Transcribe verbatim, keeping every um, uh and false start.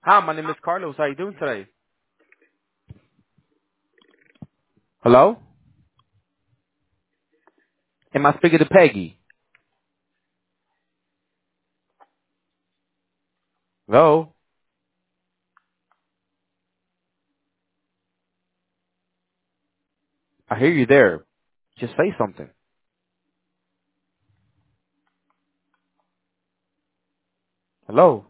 Hi, my name is Carlos. How you doing today? Hello? Am I speaking to Peggy? Hello? I hear you there. Just say something. Hello?